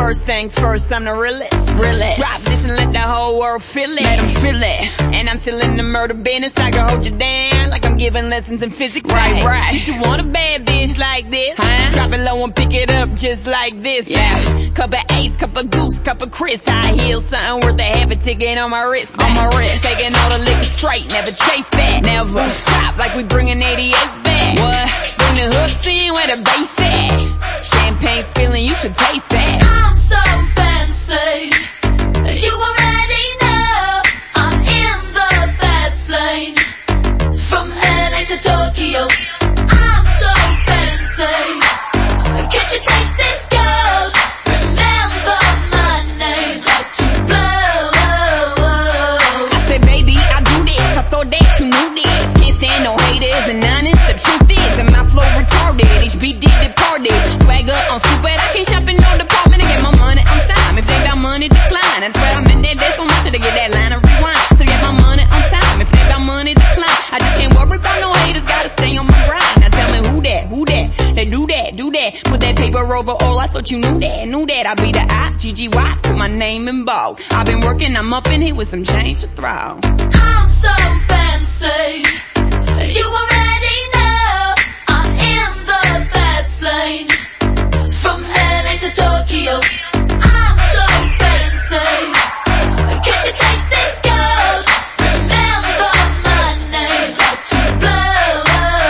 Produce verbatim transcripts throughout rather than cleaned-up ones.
First things first, I'm the realest. realest. Drop this and let the whole world feel it. Let them feel it. And I'm still in the murder business. I can hold you down like I'm giving lessons in physics. Right, right. You should want a bad bitch like this. Huh? Drop it low and pick it up just like this. Yeah. Cup of Ace, cup of Goose, cup of Chris. High heels, something worth a half a ticket on my wrist. On my wrist. Taking all the liquor straight, never chase that. Never stop like we bringing eighty-eight back. What? Bring the hooks in where the bass at. Champagne spilling, you should taste that. I'm so fancy. You already know I'm in the fast lane. From L A to Tokyo, I'm so fancy. Can't you taste this gold? Remember my name. Like to blow. I said, baby, I do this. I thought that you knew this. Can't stand no haters and honest. The truth is that my flow retarded. H B did departed. Swagger on super. I can't shop in no department to get my money on time. If they got money, decline. I swear I'm in that day so much to get that line of rewind. To get my money on time. If they got money, decline. I just can't worry about no haters. Gotta stay on my grind. Now tell me who that, who that? They do that, do that. Put that paper over all. I thought you knew that, knew that. I be the I, G G Y. Put my name in bold. I've been working, I'm up in here with some change to throw. I'm so fancy. You already know I'm in the fast lane. From L A to Tokyo, I'm so fancy. Can't you taste this gold? Remember my name. Like to blow.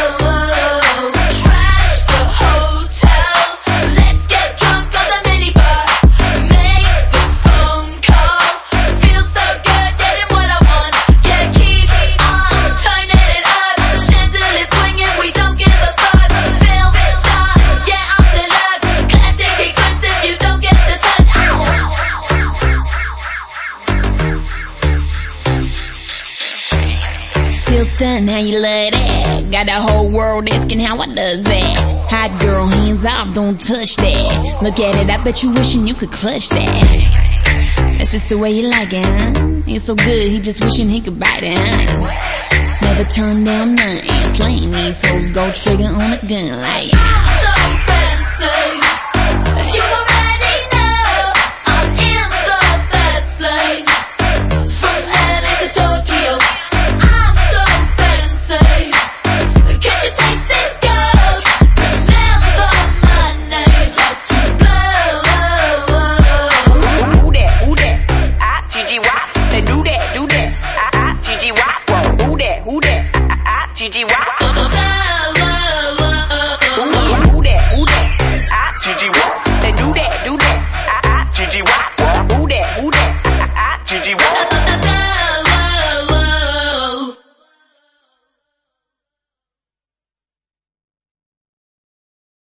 Trash the hotel. Let's get drunk on the minibar. Make the phone call. Feel so good getting what I want. Yeah, keep on turning it up. Chandelier swinging, we don't give a fuck. Film star, yeah, I'm deluxe. Classic expensive, you don't get to touch. Still stunned how you love that. Got the whole world asking how I does that. Hot girl, hands off, don't touch that. Look at it, I bet you wishing you could clutch that. That's just the way you like it, huh? It's so good, he just wishing he could bite it, huh? Never turn down nothing. Slaying these hoes, go trigger on a gun like. I'm so fancy. You already know I'm in the fast lane. From L A to Tokyo, I'm so fancy. Can't you taste this gold? Remember my name. Like to blow. Who that, who that? I, G G Y. Say do that, do that. I, I, G G Y. Whoa, who that, who that? I, I, G G Y.